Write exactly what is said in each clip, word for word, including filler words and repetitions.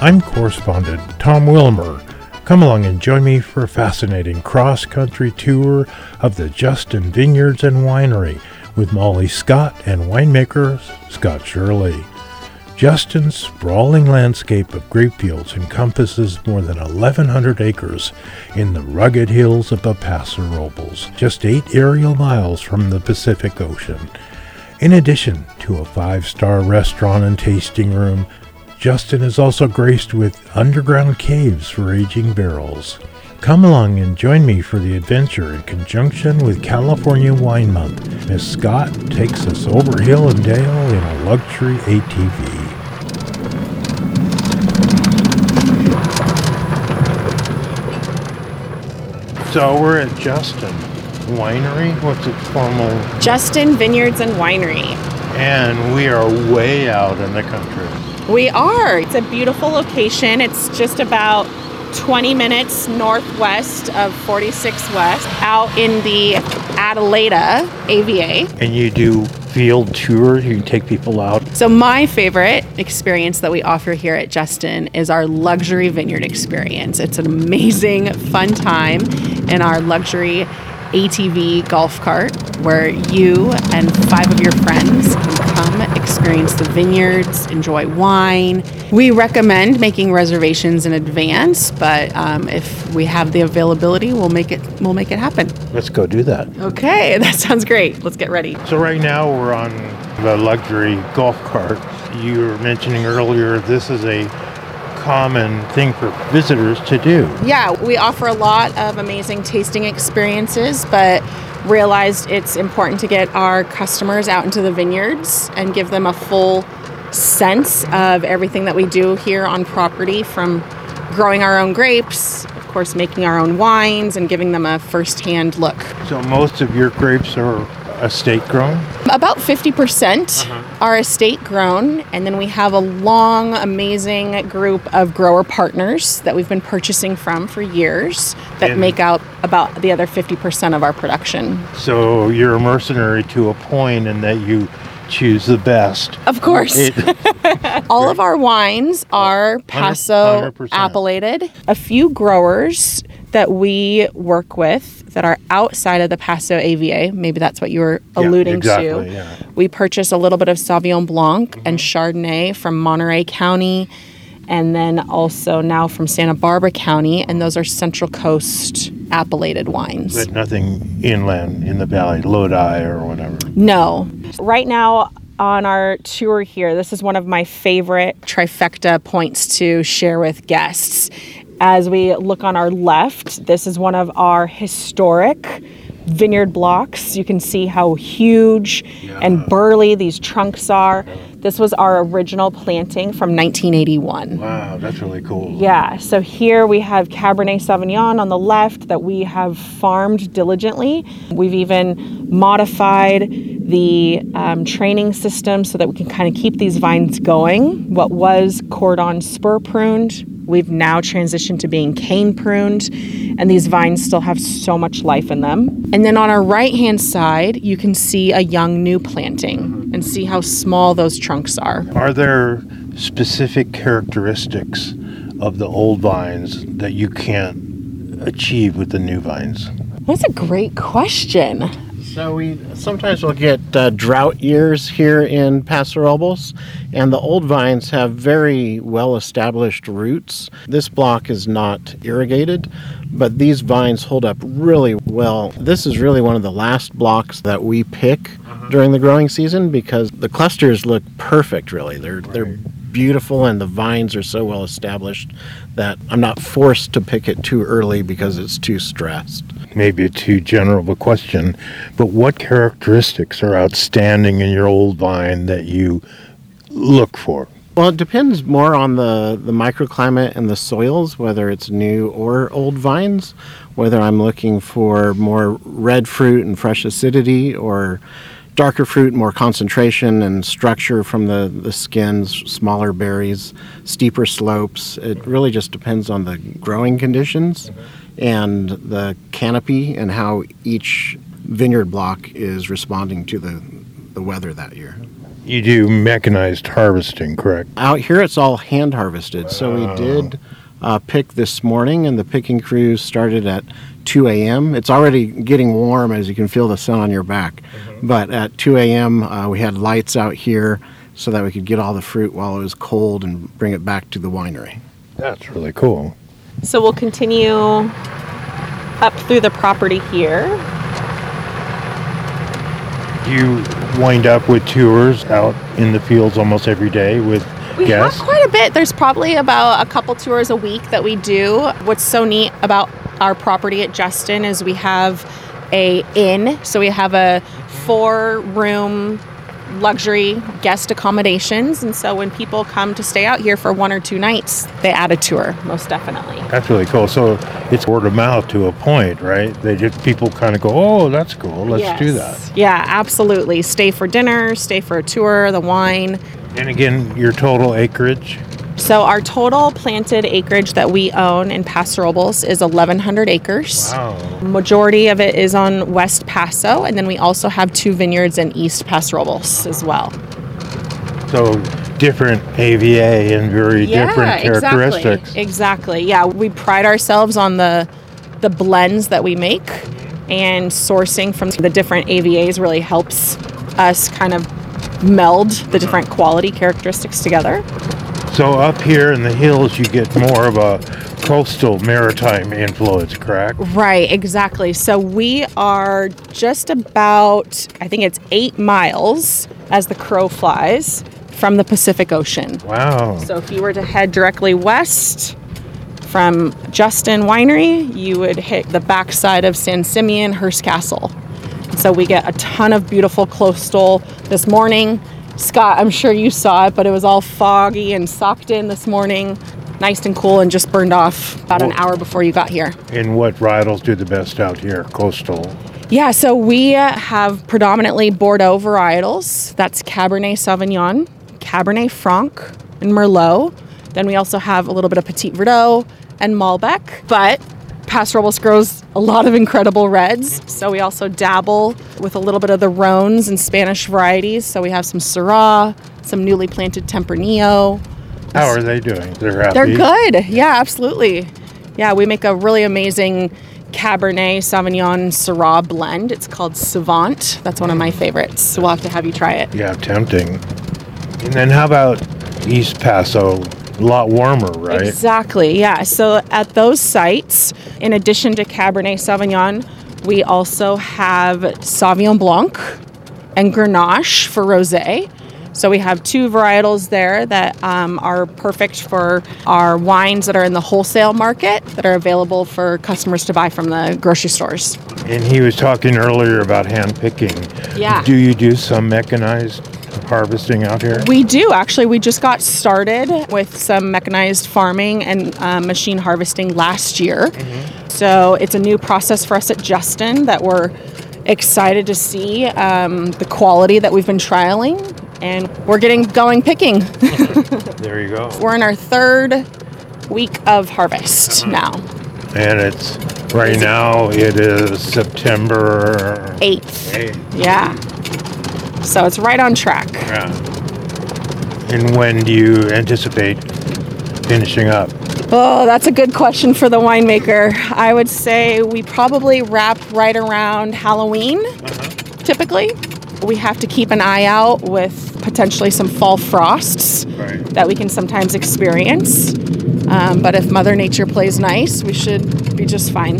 I'm correspondent Tom Wilmer. Come along and join me for a fascinating cross-country tour of the Justin Vineyards and Winery with Molly Scott and winemaker Scott Shirley. Justin's sprawling landscape of grape fields encompasses more than eleven hundred acres in the rugged hills above Paso Robles, just eight aerial miles from the Pacific Ocean. In addition to a five-star restaurant and tasting room, Justin is also graced with underground caves for aging barrels. Come along and join me for the adventure in conjunction with California Wine Month as Scott takes us over hill and dale in a luxury A T V. So we're at Justin Winery. What's its formal? Justin Vineyards and Winery. And we are way out in the country. We are. It's a beautiful location. It's just about twenty minutes northwest of forty-six West, out in the Adelaida A V A. And you do field tours? You take people out? So my favorite experience that we offer here at Justin is our luxury vineyard experience. It's an amazing, fun time in our luxury A T V golf cart where you and five of your friends can come experience the vineyards, enjoy wine. We recommend making reservations in advance, but um, if we have the availability, we'll make it we'll make it happen. Let's go do that. Okay, that sounds great. Let's get ready. So right now we're on the luxury golf cart. You were mentioning earlier this is a common thing for visitors to do. Yeah, we offer a lot of amazing tasting experiences, but realized it's important to get our customers out into the vineyards and give them a full sense of everything that we do here on property, from growing our own grapes, of course making our own wines, and giving them a first-hand look. So most of your grapes are estate grown? About fifty percent uh-huh. are estate grown, and then we have a long, amazing group of grower partners that we've been purchasing from for years that and make out about the other fifty percent of our production. So you're a mercenary to a point in that you choose the best. Of course. It, All of our wines are Paso appellated. A few growers that we work with that are outside of the Paso A V A, maybe that's what you were alluding yeah, exactly, to. Yeah. We purchase a little bit of Sauvignon Blanc mm-hmm. and Chardonnay from Monterey County, and then also now from Santa Barbara County, and those are Central Coast appellated wines. But nothing inland in the valley, Lodi or whatever? No. Right now on our tour here, this is one of my favorite trifecta points to share with guests. As we look on our left, this is one of our historic vineyard blocks. You can see how huge yeah. and burly these trunks are. This was our original planting from nineteen eighty-one. Wow, that's really cool. Yeah, so here we have Cabernet Sauvignon on the left that we have farmed diligently. We've even modified the um, training system so that we can kind of keep these vines going. What was cordon spur pruned, we've now transitioned to being cane pruned, and these vines still have so much life in them. And then on our right-hand side, you can see a young new planting and see how small those trunks are. Are there specific characteristics of the old vines that you can't achieve with the new vines? That's a great question. So we sometimes we'll get uh, drought years here in Paso Robles, and the old vines have very well-established roots. This block is not irrigated, but these vines hold up really well. This is really one of the last blocks that we pick uh-huh. during the growing season because the clusters look perfect, really. They're right. they're beautiful, and the vines are so well established that I'm not forced to pick it too early because it's too stressed. Maybe a too general of a question, but what characteristics are outstanding in your old vine that you look for? Well, it depends more on the, the microclimate and the soils, whether it's new or old vines, whether I'm looking for more red fruit and fresh acidity or darker fruit, more concentration and structure from the, the skins, smaller berries, steeper slopes. It really just depends on the growing conditions and the canopy and how each vineyard block is responding to the, the weather that year. You do mechanized harvesting, correct? Out here, it's all hand harvested. So we did uh, pick this morning, and the picking crew started at two a.m. It's already getting warm, as you can feel the sun on your back. Mm-hmm. But at two a.m., uh, we had lights out here so that we could get all the fruit while it was cold and bring it back to the winery. That's really cool. So we'll continue up through the property here. You wind up with tours out in the fields almost every day with We guests? have quite a bit. There's probably about a couple tours a week that we do. What's so neat about our property at Justin is we have a inn. So we have a four-room luxury guest accommodations. And so when people come to stay out here for one or two nights, they add a tour, most definitely. That's really cool. So it's word of mouth to a point, right? They just people kind of go, oh, that's cool. Let's Yes. do that. Yeah, absolutely. Stay for dinner, stay for a tour, the wine. And again, your total acreage? So our total planted acreage that we own in Paso Robles is eleven hundred acres. Wow. Majority of it is on West Paso, and then we also have two vineyards in East Paso Robles as well. So different A V A and very different characteristics. Exactly. Exactly. Yeah, we pride ourselves on the the blends that we make, and sourcing from the different A V As really helps us kind of meld the different quality characteristics together. So up here in the hills, you get more of a coastal maritime influence, correct? Right, exactly. So we are just about, I think it's eight miles as the crow flies from the Pacific Ocean. Wow. So if you were to head directly west from Justin Winery, you would hit the backside of San Simeon, Hearst Castle. So we get a ton of beautiful coastal. This morning, Scott, I'm sure you saw it, but it was all foggy and socked in this morning. Nice and cool, and just burned off about an hour before you got here. And what varietals do the best out here, coastal? Yeah, so we uh, have predominantly Bordeaux varietals. That's Cabernet Sauvignon, Cabernet Franc, and Merlot. Then we also have a little bit of Petit Verdot and Malbec. But Paso Robles grows a lot of incredible reds. So we also dabble with a little bit of the Rhones and Spanish varieties. So we have some Syrah, some newly planted Tempranillo. How are they doing? They're happy? They're good. Yeah, absolutely. Yeah, we make a really amazing Cabernet Sauvignon Syrah blend. It's called Savant. That's one of my favorites. So we'll have to have you try it. Yeah, tempting. And then how about East Paso? A lot warmer, right? Exactly, yeah. So at those sites, in addition to Cabernet Sauvignon, we also have Sauvignon Blanc and Grenache for rosé. So we have two varietals there that um, are perfect for our wines that are in the wholesale market that are available for customers to buy from the grocery stores. And he was talking earlier about hand picking. Yeah. Do you do some mechanized harvesting out here? We do, actually. We just got started with some mechanized farming and uh, machine harvesting last year. Mm-hmm. So it's a new process for us at Justin that we're excited to see um, the quality that we've been trialing, and we're getting going picking. There you go. We're in our third week of harvest uh-huh. now. And it's right now it is September eighth. eighth. Yeah. So it's right on track. Yeah. And when do you anticipate finishing up? Oh, that's a good question for the winemaker. I would say we probably wrap right around Halloween, uh-huh. typically. We have to keep an eye out with potentially some fall frosts right. that we can sometimes experience. Um, but if Mother Nature plays nice, we should be just fine.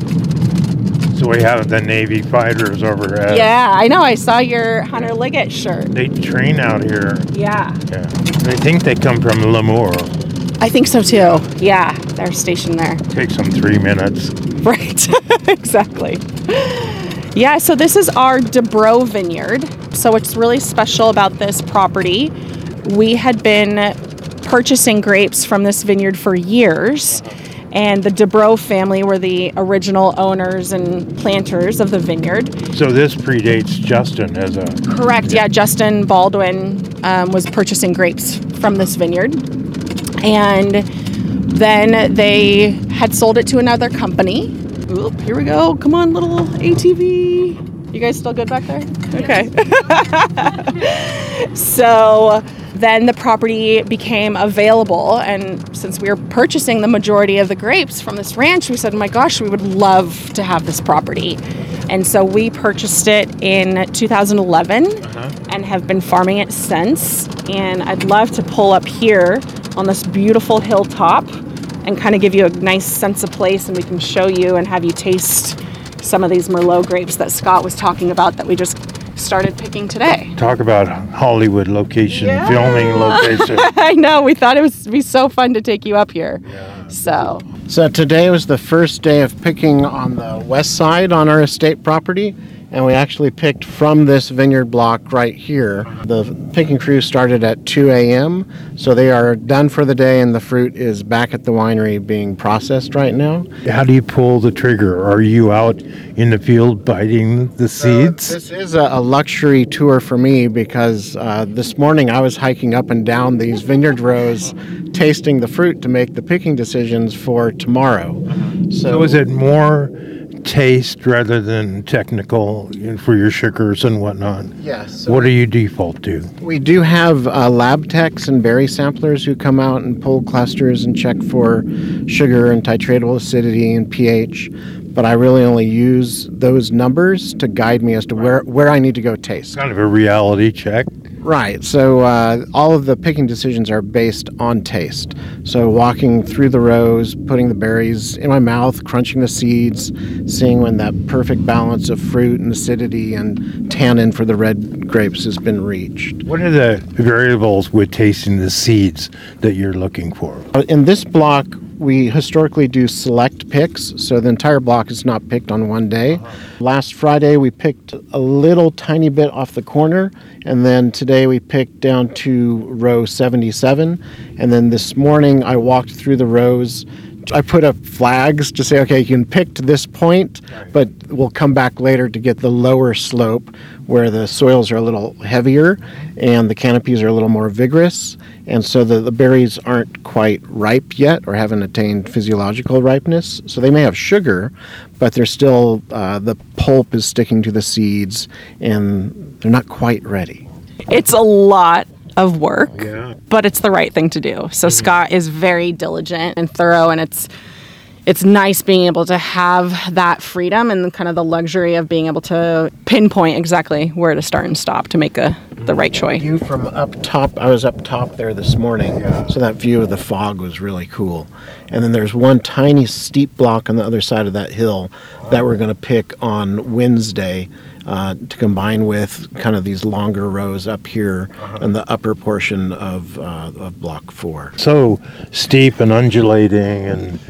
So we have the Navy fighters over at... Yeah, I know. I saw your Hunter Liggett shirt. They train out here. Yeah. Yeah. I think they come from Lemoore. I think so too. Yeah, they're stationed there. Takes them three minutes. Right. Exactly. Yeah, so this is our Dubrow vineyard. So what's really special about this property, we had been purchasing grapes from this vineyard for years. And the Dubrow family were the original owners and planters of the vineyard. So this predates Justin as a... Correct, yeah. Justin Baldwin um, was purchasing grapes from this vineyard. And then they had sold it to another company. Oop, here we go. Come on, little A T V. You guys still good back there? Okay. So then the property became available, and since we were purchasing the majority of the grapes from this ranch, we said, oh my gosh, we would love to have this property. And so we purchased it in two thousand eleven uh-huh. and have been farming it since. And I'd love to pull up here on this beautiful hilltop and kind of give you a nice sense of place, and we can show you and have you taste some of these Merlot grapes that Scott was talking about that we just started picking today. Talk about Hollywood location, yeah. filming location. I know, we thought it would be so fun to take you up here. Yeah. So. So today was the first day of picking on the west side on our estate property, and we actually picked from this vineyard block right here. The picking crew started at two a.m., so they are done for the day, and the fruit is back at the winery being processed right now. How do you pull the trigger? Are you out in the field biting the seeds? Uh, this is a, a luxury tour for me because uh, this morning I was hiking up and down these vineyard rows, tasting the fruit to make the picking decisions for tomorrow. So, so is it more taste rather than technical for your sugars and whatnot? Yes. What do you default to? We do have uh, lab techs and berry samplers who come out and pull clusters and check for sugar and titratable acidity and pH, but I really only use those numbers to guide me as to where, where I need to go taste. Kind of a reality check. Right. So uh, all of the picking decisions are based on taste. So walking through the rows, putting the berries in my mouth, crunching the seeds, seeing when that perfect balance of fruit and acidity and tannin for the red grapes has been reached. What are the variables with tasting the seeds that you're looking for? In this block, we historically do select picks, so the entire block is not picked on one day. Uh-huh. Last Friday, we picked a little tiny bit off the corner, and then today we picked down to row seventy-seven, and then this morning I walked through the rows. I put up flags to say, okay, you can pick to this point, but we'll come back later to get the lower slope where the soils are a little heavier and the canopies are a little more vigorous. And so the, the berries aren't quite ripe yet or haven't attained physiological ripeness. So they may have sugar, but they're still, uh, the pulp is sticking to the seeds and they're not quite ready. It's a lot of work, yeah. but it's the right thing to do. So mm-hmm. Scott is very diligent and thorough, and it's it's nice being able to have that freedom and kind of the luxury of being able to pinpoint exactly where to start and stop to make a the right choice. View from up top, I was up top there this morning, yeah. So that view of the fog was really cool. And then there's one tiny steep block on the other side of that hill that we're going to pick on Wednesday. Uh, to combine with kind of these longer rows up here uh-huh. in the upper portion of, uh, of block four. So steep and undulating and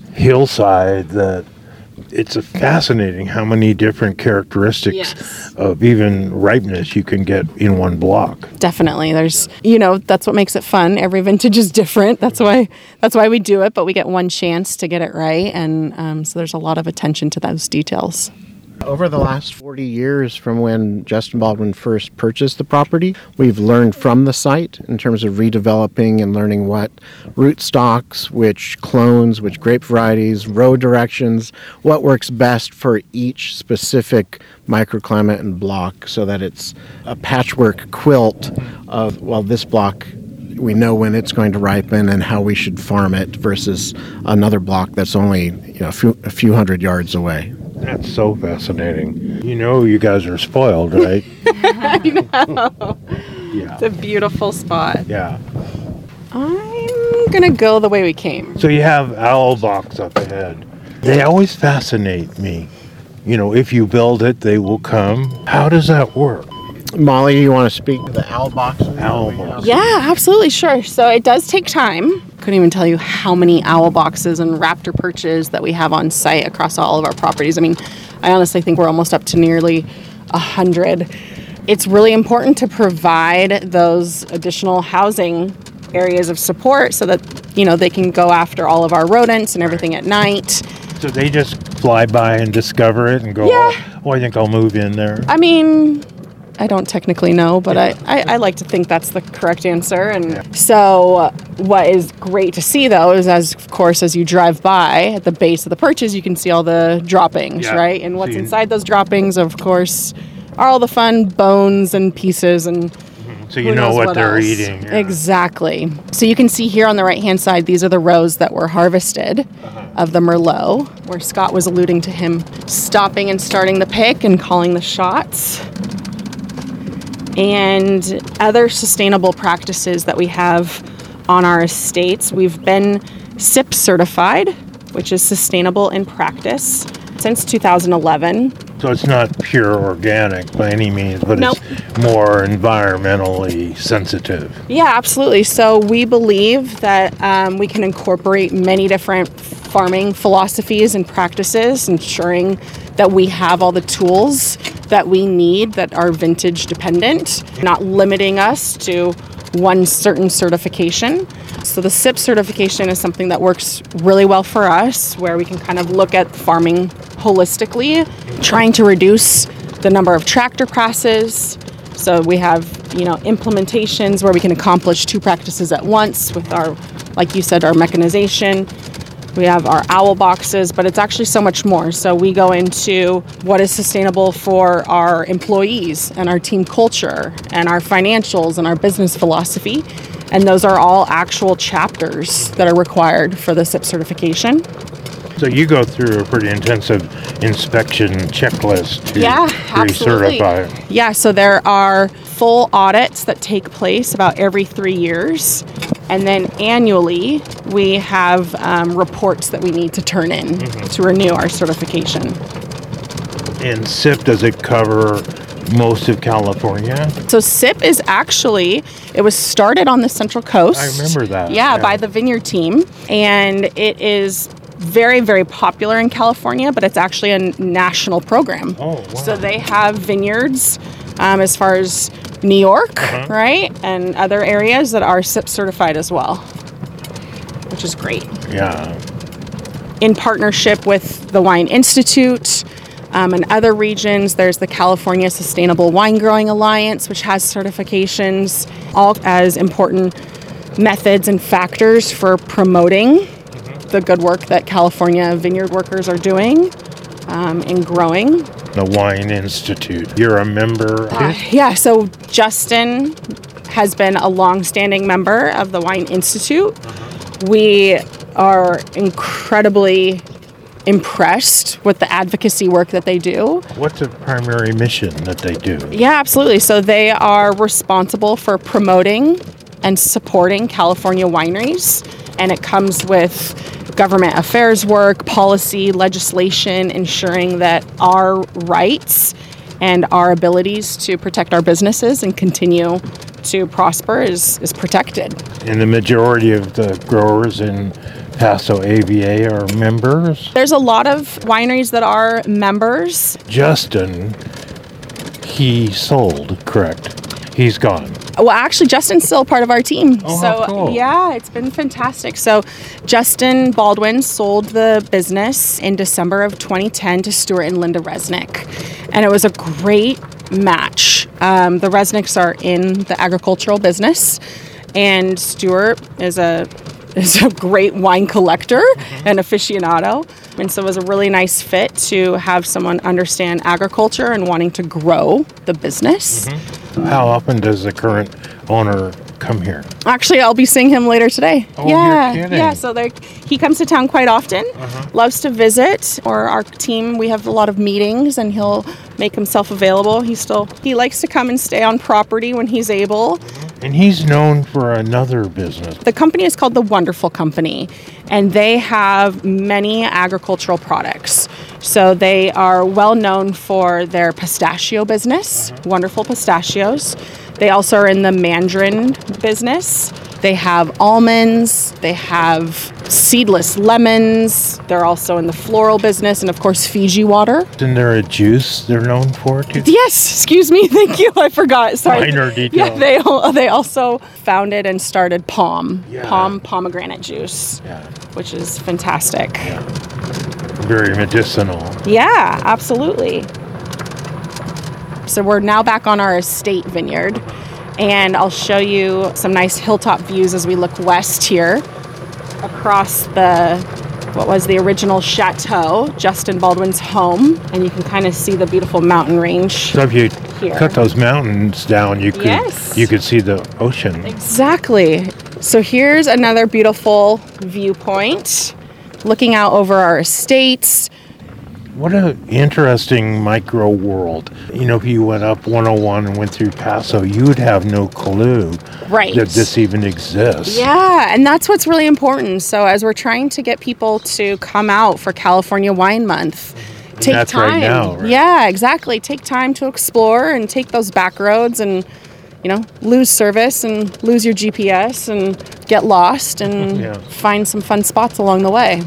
hillside that it's a fascinating how many different characteristics yes. of even ripeness you can get in one block. Definitely. There's, you know, that's what makes it fun. Every vintage is different. That's why that's why we do it, but we get one chance to get it right. And um, so there's a lot of attention to those details. Over the last forty years from when Justin Baldwin first purchased the property, we've learned from the site in terms of redeveloping and learning what rootstocks, which clones, which grape varieties, row directions, what works best for each specific microclimate and block so that it's a patchwork quilt of, well, this block, we know when it's going to ripen and how we should farm it versus another block that's only you know, a, few, a few hundred yards away. That's so fascinating. You know you guys are spoiled, right? I know. Yeah. It's a beautiful spot. Yeah. I'm going to go the way we came. So you have owl box up ahead. They always fascinate me. You know, if you build it, they will come. How does that work? Molly, you want to speak to the owl box? Owl box. Yeah, absolutely, sure. So it does take time. Couldn't even tell you how many owl boxes and raptor perches that we have on site across all of our properties. I mean, I honestly think we're almost up to nearly a hundred. It's really important to provide those additional housing areas of support so that, you know, they can go after all of our rodents and everything at night. So they just fly by and discover it and go, yeah. oh, well, I think I'll move in there. I mean, I don't technically know, but I, I, I like to think that's the correct answer. And yeah. so what is great to see, though, is as, of course, as you drive by at the base of the perches, you can see all the droppings, yeah. right? And what's see. inside those droppings, of course, are all the fun bones and pieces and so you know what, what they're else. eating. Yeah. Exactly. So you can see here on the right-hand side, these are the rows that were harvested uh-huh. of the Merlot, where Scott was alluding to him stopping and starting the pick and calling the shots. And other sustainable practices that we have on our estates, we've been S I P certified, which is Sustainable in Practice, since two thousand eleven. So it's not pure organic by any means, but nope. it's more environmentally sensitive. Yeah, absolutely. So we believe that um, we can incorporate many different farming philosophies and practices, ensuring that we have all the tools that we need that are vintage dependent, not limiting us to one certain certification. So the S I P certification is something that works really well for us, where we can kind of look at farming holistically, trying to reduce the number of tractor passes. So we have, you know, implementations where we can accomplish two practices at once with our, like you said, our mechanization. We have our owl boxes, but it's actually so much more. So we go into what is sustainable for our employees and our team culture and our financials and our business philosophy. And those are all actual chapters that are required for the S I P certification. So you go through a pretty intensive inspection checklist to yeah, absolutely. recertify. Yeah, so there are full audits that take place about every three years. And then annually, we have um, reports that we need to turn in mm-hmm. to renew our certification. And S I P, does it cover most of California? So S I P is actually, it was started on the Central Coast. I remember that. Yeah, yeah. by the Vineyard team. And it is very, very popular in California, but it's actually a national program. Oh, wow. So they have vineyards um, as far as New York, uh-huh. right? And other areas that are S I P certified as well, which is great. Yeah. In partnership with the Wine Institute um, and other regions, there's the California Sustainable Wine Growing Alliance, which has certifications, all as important methods and factors for promoting mm-hmm. the good work that California vineyard workers are doing um, in growing. The Wine Institute. You're a member? Uh, yeah, so Justin has been a long-standing member of the Wine Institute. Uh-huh. We are incredibly impressed with the advocacy work that they do. What's the primary mission that they do? Yeah, absolutely. So they are responsible for promoting and supporting California wineries, and it comes with government affairs work, policy, legislation, ensuring that our rights and our abilities to protect our businesses and continue to prosper is, is protected. And the majority of the growers in Paso A V A are members? There's a lot of wineries that are members. Justin, he sold, correct? He's gone. Well, actually, Justin's still part of our team. Oh, so, how cool. Yeah, it's been fantastic. So, Justin Baldwin sold the business in December of twenty ten to Stuart and Linda Resnick. And it was a great match. Um, the Resnicks are in the agricultural business, and Stuart is a is a great wine collector mm-hmm. and aficionado. And so it was a really nice fit to have someone understand agriculture and wanting to grow the business. Mm-hmm. How often does the current owner come here? Actually, I'll be seeing him later today. Oh, yeah, you're kidding. Yeah, so he comes to town quite often, uh-huh. loves to visit. Or our team, we have a lot of meetings, and he'll make himself available. He still he likes to come and stay on property when he's able. And he's known for another business. The company is called The Wonderful Company, and they have many agricultural products. So they are well known for their pistachio business, uh-huh. Wonderful Pistachios. They also are in the mandarin business. They have almonds. They have seedless lemons. They're also in the floral business, and of course, Fiji water. Isn't there a juice they're known for too? Yes, excuse me. Thank you. I forgot. Sorry. Minor detail. Yeah, they they also founded and started Palm, yeah. Palm pomegranate juice, yeah. which is fantastic. Yeah. Very medicinal. Yeah, absolutely. So we're now back on our estate vineyard, and I'll show you some nice hilltop views as we look west here across the, what was the original chateau, Justin Baldwin's home, and you can kind of see the beautiful mountain range. So if you here. cut those mountains down, you could Yes. you could see the ocean. Exactly. So here's another beautiful viewpoint, looking out over our estates. What an interesting micro world. You know, if you went up one oh one and went through Paso, you would have no clue Right. that this even exists. Yeah, and that's what's really important. So as we're trying to get people to come out for California Wine Month, take that's time. right now, right? Yeah, exactly. Take time to explore and take those back roads and, you know, lose service and lose your G P S and get lost and Yeah. find some fun spots along the way.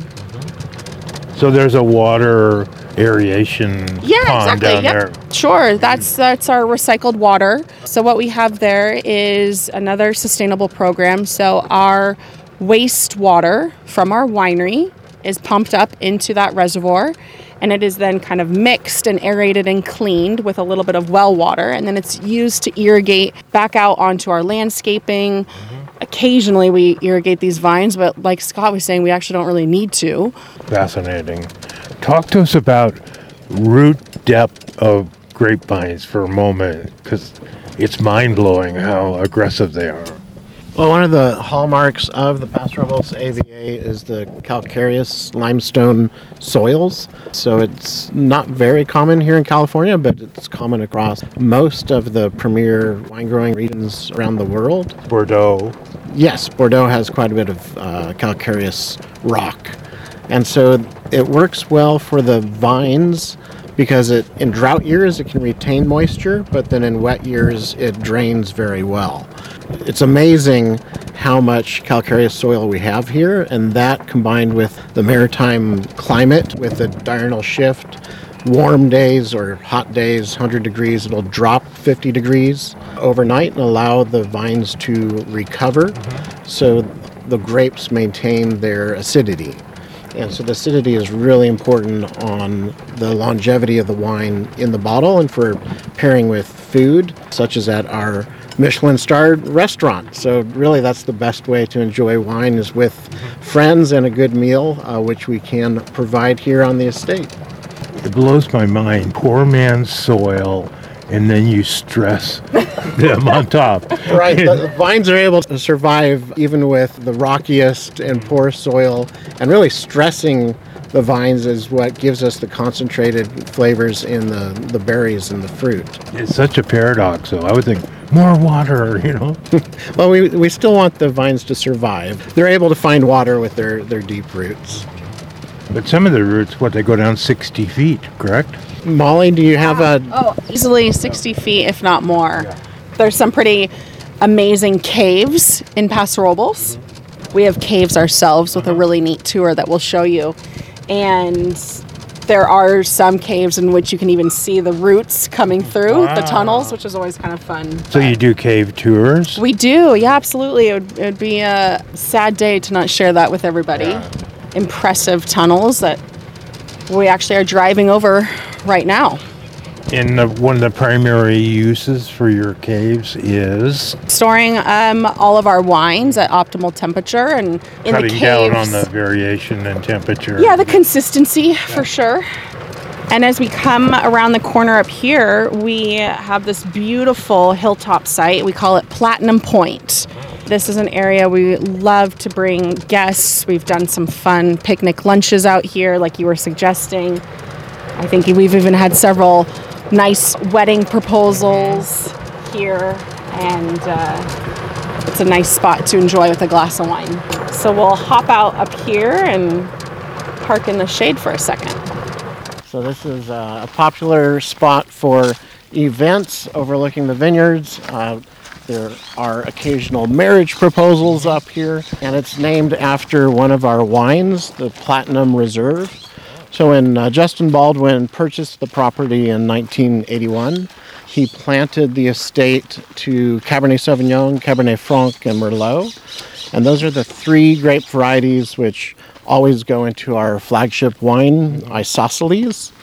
So there's a water aeration Yeah, pond exactly. down Yep. there. Sure. That's that's our recycled water. So what we have there is another sustainable program. So our wastewater from our winery is pumped up into that reservoir, and it is then kind of mixed and aerated and cleaned with a little bit of well water, and then it's used to irrigate back out onto our landscaping. Occasionally we irrigate these vines, but like Scott was saying, we actually don't really need to. Fascinating. Talk to us about root depth of grapevines for a moment, because it's mind-blowing how aggressive they are. Well, one of the hallmarks of the Paso Robles A V A is the calcareous limestone soils. So it's not very common here in California, but it's common across most of the premier wine growing regions around the world. Bordeaux. Yes, Bordeaux has quite a bit of uh, calcareous rock. And so it works well for the vines because it, in drought years it can retain moisture, but then in wet years it drains very well. It's amazing how much calcareous soil we have here, and that combined with the maritime climate, with the diurnal shift, warm days or hot days, one hundred degrees, it'll drop fifty degrees overnight and allow the vines to recover, so the grapes maintain their acidity. And so the acidity is really important on the longevity of the wine in the bottle and for pairing with food, such as at our Michelin-starred restaurant. So really that's the best way to enjoy wine, is with friends and a good meal, uh, which we can provide here on the estate. It blows my mind. Poor man's soil, and then you stress them on top. Right, the vines are able to survive even with the rockiest and poor soil, and really stressing the vines is what gives us the concentrated flavors in the, the berries and the fruit. It's such a paradox, though. I would think more water, you know. Well, we, we still want the vines to survive. They're able to find water with their, their deep roots. But some of the roots, what, they go down sixty feet, correct? Molly, do you have a... Oh, easily sixty feet, if not more. Yeah. There's some pretty amazing caves in Paso Robles. Mm-hmm. We have caves ourselves with a really neat tour that we'll show you. And there are some caves in which you can even see the roots coming through wow. the tunnels, which is always kind of fun. So you do cave tours? We do, yeah, absolutely. It would, it would be a sad day to not share that with everybody. Yeah. Impressive tunnels that we actually are driving over right now. And the, one of the primary uses for your caves is? Storing um, all of our wines at optimal temperature, and in cutting the caves, down on the variation in temperature. Yeah, the consistency yeah. for sure. And as we come around the corner up here, we have this beautiful hilltop site. We call it Platinum Point. This is an area we love to bring guests. We've done some fun picnic lunches out here, like you were suggesting. I think we've even had several nice wedding proposals here, and uh, it's a nice spot to enjoy with a glass of wine. So we'll hop out up here and park in the shade for a second. So this is uh, a popular spot for events overlooking the vineyards. Uh, there are occasional marriage proposals up here, and it's named after one of our wines, the Platinum Reserve. So when uh, Justin Baldwin purchased the property in nineteen eighty-one, he planted the estate to Cabernet Sauvignon, Cabernet Franc, and Merlot. And those are the three grape varieties which always go into our flagship wine, Isosceles.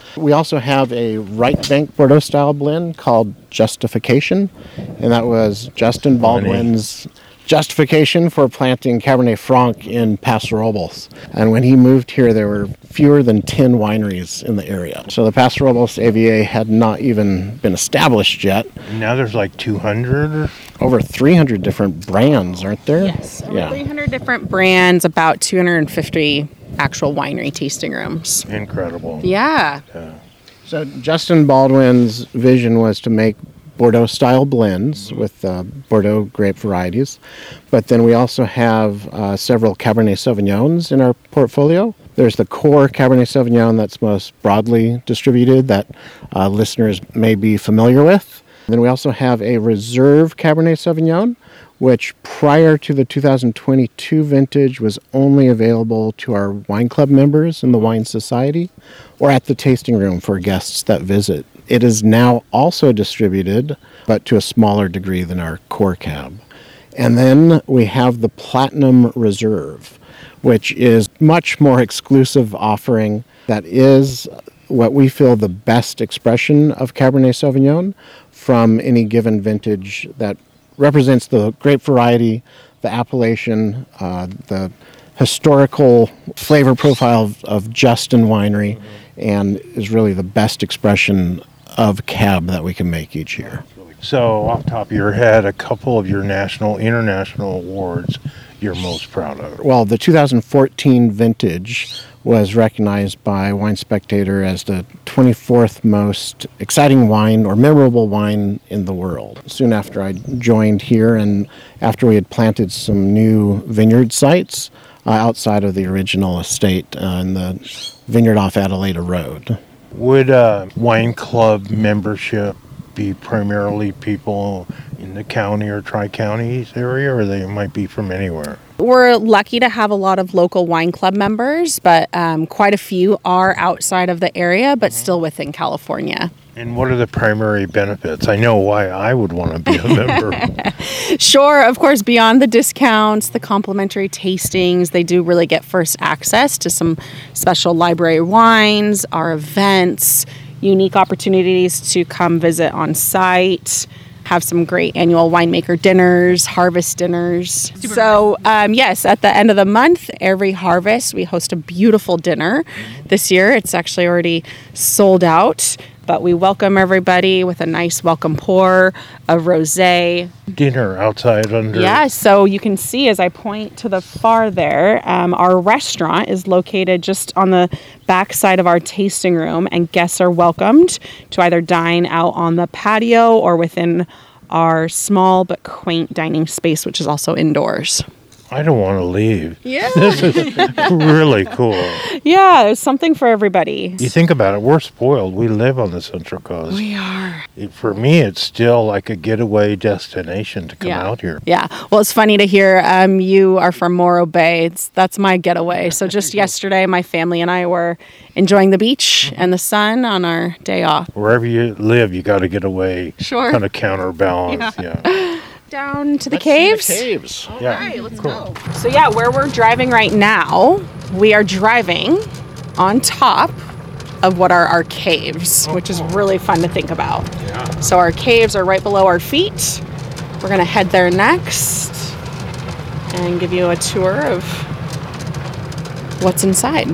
We also have a right bank Bordeaux style blend called Justification, and that was Justin Baldwin's justification for planting Cabernet Franc in Paso Robles. And when he moved here, there were fewer than ten wineries in the area. So the Paso Robles A V A had not even been established yet. Now there's like two hundred? Over three hundred different brands, aren't there? Yes, over Yeah. three hundred different brands, about two hundred fifty actual winery tasting rooms. Incredible. Yeah. Yeah. So Justin Baldwin's vision was to make Bordeaux-style blends with uh, Bordeaux grape varieties. But then we also have uh, several Cabernet Sauvignons in our portfolio. There's the core Cabernet Sauvignon that's most broadly distributed that uh, listeners may be familiar with. Then we also have a reserve Cabernet Sauvignon, which prior to the two thousand twenty-two vintage was only available to our wine club members in the Wine Society or at the tasting room for guests that visit. It is now also distributed, but to a smaller degree than our core cab. And then we have the Platinum Reserve, which is much more exclusive offering that is what we feel the best expression of Cabernet Sauvignon from any given vintage that represents the grape variety, the appellation, uh, the historical flavor profile of, of Justin Winery, and is really the best expression of cab that we can make each year. So, off the top of your head, a couple of your national, international awards you're most proud of. Well, the two thousand fourteen vintage was recognized by Wine Spectator as the twenty-fourth most exciting wine or memorable wine in the world. Soon after I joined here and after we had planted some new vineyard sites uh, outside of the original estate uh, in the vineyard off Adelaida Road. Would uh, wine club membership be primarily people in the county or tri-counties area, or they might be from anywhere? We're lucky to have a lot of local wine club members, but um, quite a few are outside of the area, but still within California. And what are the primary benefits? I know why I would want to be a member. Sure, of course, beyond the discounts, the complimentary tastings, they do really get first access to some special library wines, our events, unique opportunities to come visit on site, have some great annual winemaker dinners, harvest dinners. Super so um, yes, at the end of the month, every harvest, we host a beautiful dinner. This year, it's actually already sold out, but we welcome everybody with a nice welcome pour of rosé. Dinner outside under... Yeah, so you can see as I point to the far there, um, our restaurant is located just on the back side of our tasting room, and guests are welcomed to either dine out on the patio or within our small but quaint dining space, which is also indoors. I don't want to leave. Yeah. This is really cool. Yeah, there's something for everybody. You think about it, we're spoiled. We live on the Central Coast. We are. It, for me, it's still like a getaway destination to come Yeah. out here. Yeah. Well, it's funny to hear um, you are from Morro Bay. It's, that's my getaway. So just yesterday, my family and I were enjoying the beach and the sun on our day off. Wherever you live, you got to get away. Sure. Kind of counterbalance. Yeah. yeah. Down to the Let's see caves. the caves. All Yeah. right, let's Cool. go. So yeah, where we're driving right now, we are driving on top of what are our caves, which is really fun to think about. Yeah. So our caves are right below our feet. We're gonna head there next and give you a tour of what's inside.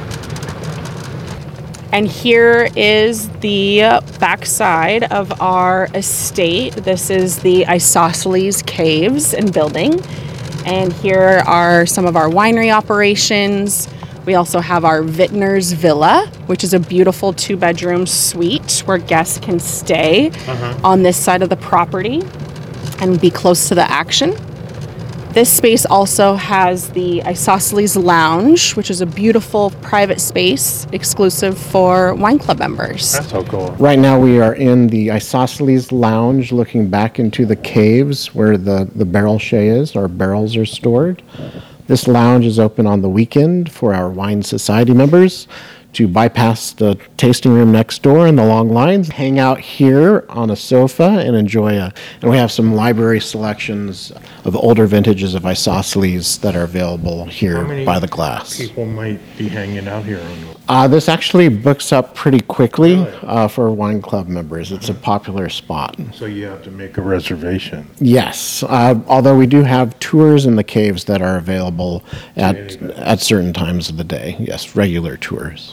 And here is the backside of our estate. This is the Isosceles Caves and building. And here are some of our winery operations. We also have our Vintner's Villa, which is a beautiful two-bedroom suite where guests can stay uh-huh. on this side of the property and be close to the action. This space also has the Isosceles Lounge, which is a beautiful private space exclusive for wine club members. That's so cool. Right now we are in the Isosceles Lounge looking back into the caves where the, the barrel shay is. Our barrels are stored. This lounge is open on the weekend for our Wine Society members to bypass the tasting room next door and the long lines, hang out here on a sofa and enjoy a, and we have some library selections of older vintages of isosceles that are available here by the glass. People might be hanging out here on Uh, this actually books up pretty quickly uh, for wine club members. It's a popular spot. So you have to make a reservation. Yes, uh, although we do have tours in the caves that are available at at certain times of the day. Yes, regular tours.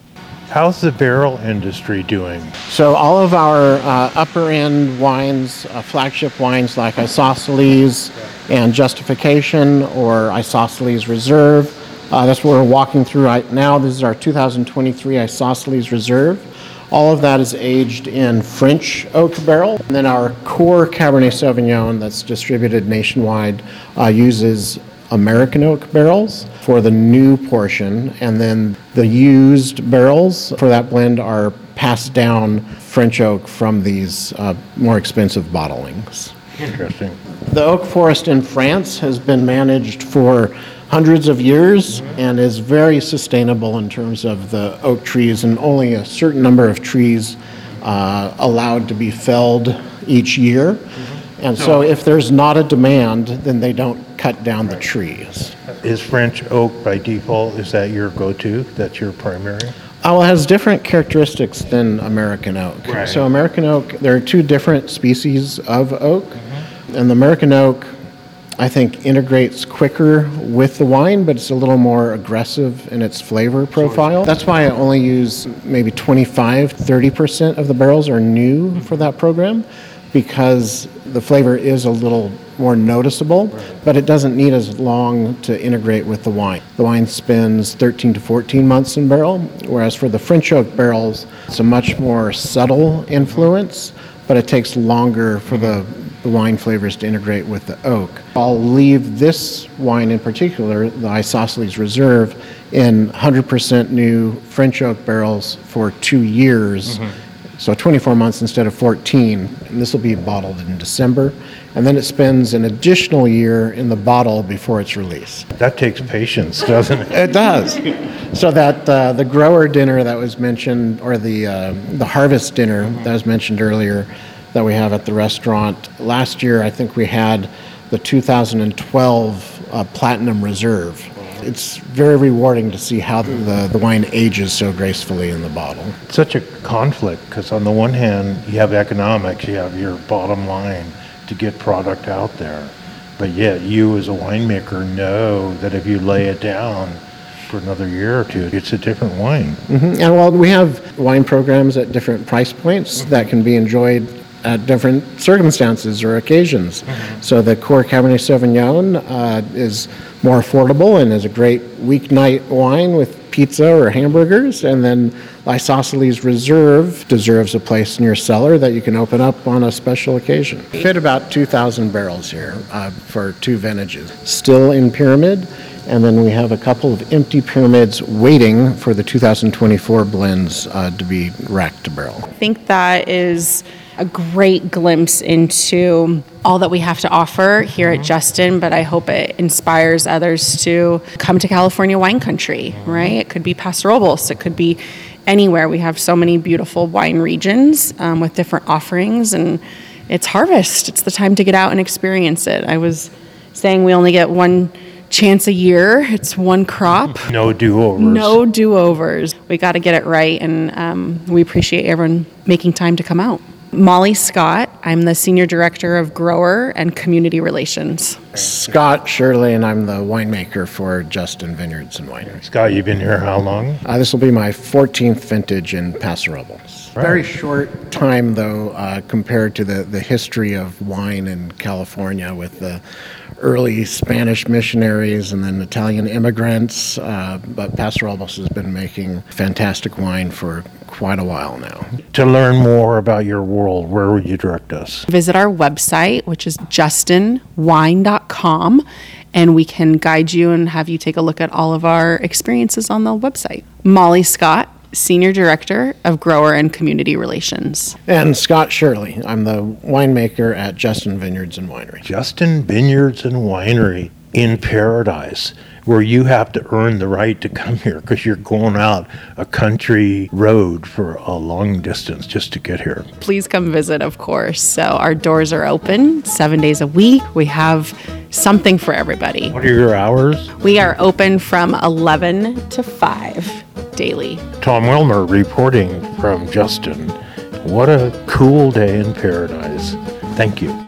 How's the barrel industry doing? So all of our uh, upper end wines, uh, flagship wines like Isosceles and Justification or Isosceles Reserve, uh, that's what we're walking through right now. This is our two thousand twenty-three Isosceles Reserve. All of that is aged in French oak barrel. And then our core Cabernet Sauvignon that's distributed nationwide uh, uses American oak barrels for the new portion, and then the used barrels for that blend are passed down French oak from these uh, more expensive bottlings. Interesting. The oak forest in France has been managed for hundreds of years and is very sustainable in terms of the oak trees, and only a certain number of trees uh, allowed to be felled each year. And so if there's not a demand, then they don't cut down the trees. Is French oak by default, is that your go-to? That's your primary? Oh, well, it has different characteristics than American oak. Right. So American oak, there are two different species of oak. Mm-hmm. And the American oak, I think, integrates quicker with the wine, but it's a little more aggressive in its flavor profile. That's why I only use maybe twenty-five, thirty percent of the barrels are new for that program, because the flavor is a little more noticeable, but it doesn't need as long to integrate with the wine. The wine spends thirteen to fourteen months in barrel, whereas for the French oak barrels, it's a much more subtle influence, but it takes longer for the, the wine flavors to integrate with the oak. I'll leave this wine in particular, the Isosceles Reserve, in one hundred percent new French oak barrels for two years. Mm-hmm. So twenty-four months instead of fourteen, and this will be bottled in December. And then it spends an additional year in the bottle before it's released. That takes patience, doesn't it? It does. So that uh, the grower dinner that was mentioned, or the uh, the harvest dinner that was mentioned earlier, that we have at the restaurant. Last year, I think we had the two thousand twelve uh, Platinum Reserve. It's very rewarding to see how the, the wine ages so gracefully in the bottle. Such a conflict, because on the one hand, you have economics, you have your bottom line to get product out there. But yet, you as a winemaker know that if you lay it down for another year or two, it's a different wine. Mm-hmm. And while we have wine programs at different price points that can be enjoyed at different circumstances or occasions. Mm-hmm. So the core Cabernet Sauvignon uh, is more affordable and is a great weeknight wine with pizza or hamburgers. And then Isosceles Reserve deserves a place in your cellar that you can open up on a special occasion. We fit about two thousand barrels here uh, for two vintages. Still in pyramid. And then we have a couple of empty pyramids waiting for the two thousand twenty-four blends uh, to be racked to barrel. I think that is a great glimpse into all that we have to offer here at Justin, but I hope it inspires others to come to California wine country, right? It could be Paso Robles, it could be anywhere. We have so many beautiful wine regions um, with different offerings, and it's harvest. It's the time to get out and experience it. I was saying we only get one chance a year. It's one crop. No do-overs. No do-overs. We got to get it right, and um, we appreciate everyone making time to come out. Molly Scott. I'm the Senior Director of Grower and Community Relations. Scott Shirley, and I'm the winemaker for Justin Vineyards and Winery. Scott, you've been here how long? Uh, this will be my fourteenth vintage in Paso Robles. Right. Very short time, though, uh, compared to the, the history of wine in California with the early Spanish missionaries and then Italian immigrants. Uh, but Paso Robles has been making fantastic wine for quite a while now. To learn more about your world, where would you direct us? Visit our website, which is justin wine dot com, and we can guide you and have you take a look at all of our experiences on the website. Molly Scott, Senior Director of Grower and Community Relations. And Scott Shirley. I'm the winemaker at Justin Vineyards and Winery. Justin Vineyards and Winery in Paradise, where you have to earn the right to come here because you're going out a country road for a long distance just to get here. Please come visit, of course. So our doors are open seven days a week. We have something for everybody. What are your hours? We are open from eleven to five daily. Tom Wilmer reporting from Justin. What a cool day in paradise. Thank you.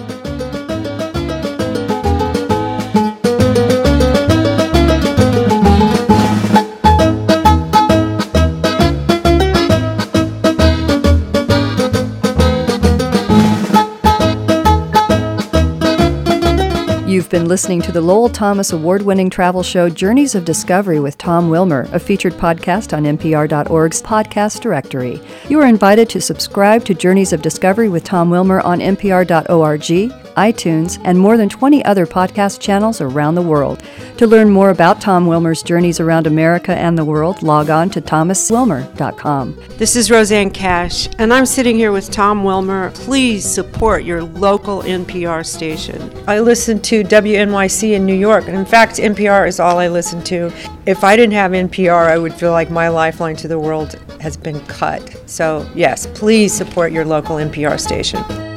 You've been listening to the Lowell Thomas award-winning travel show Journeys of Discovery with Tom Wilmer, a featured podcast on N P R dot org's podcast directory. You are invited to subscribe to Journeys of Discovery with Tom Wilmer on N P R dot org, iTunes, and more than twenty other podcast channels around the world. To learn more about Tom Wilmer's journeys around America and the world, log on to thomas wilmer dot com. This is Roseanne Cash, and I'm sitting here with Tom Wilmer. Please support your local N P R station. I listen to W N Y C in New York, and in fact, N P R is all I listen to. If I didn't have N P R, I would feel like my lifeline to the world has been cut. So yes, please support your local N P R station.